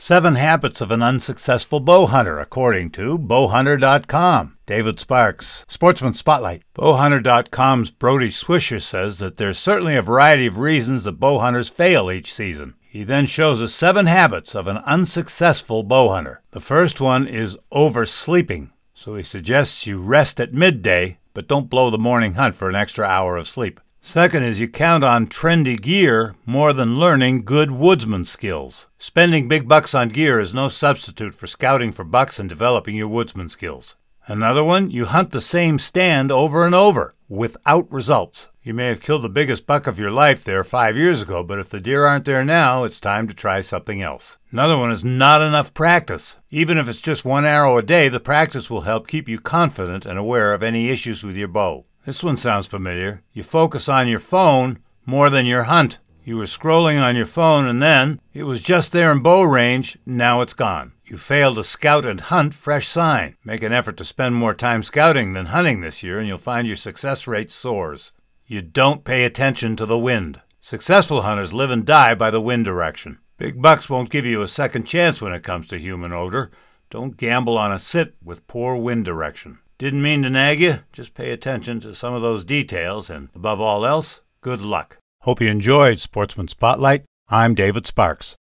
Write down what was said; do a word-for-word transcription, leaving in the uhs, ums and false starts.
Seven Habits of an Unsuccessful Bow Hunter, according to bow hunter dot com. David Sparks, Sportsman Spotlight. bow hunter dot com's Brody Swisher says that there's certainly a variety of reasons that bow hunters fail each season. He then shows us seven habits of an unsuccessful bow hunter. The first one is oversleeping. So he suggests you rest at midday, but don't blow the morning hunt for an extra hour of sleep. Second is you count on trendy gear more than learning good woodsman skills. Spending big bucks on gear is no substitute for scouting for bucks and developing your woodsman skills. Another one, you hunt the same stand over and over, without results. You may have killed the biggest buck of your life there five years ago, but if the deer aren't there now, it's time to try something else. Another one is not enough practice. Even if it's just one arrow a day, the practice will help keep you confident and aware of any issues with your bow. This one sounds familiar. You focus on your phone more than your hunt. You were scrolling on your phone and then it was just there in bow range, now it's gone. You failed to scout and hunt fresh sign. Make an effort to spend more time scouting than hunting this year and you'll find your success rate soars. You don't pay attention to the wind. Successful hunters live and die by the wind direction. Big bucks won't give you a second chance when it comes to human odor. Don't gamble on a sit with poor wind direction. Didn't mean to nag you, just pay attention to some of those details and, above all else, good luck. Hope you enjoyed Sportsman Spotlight. I'm David Sparks.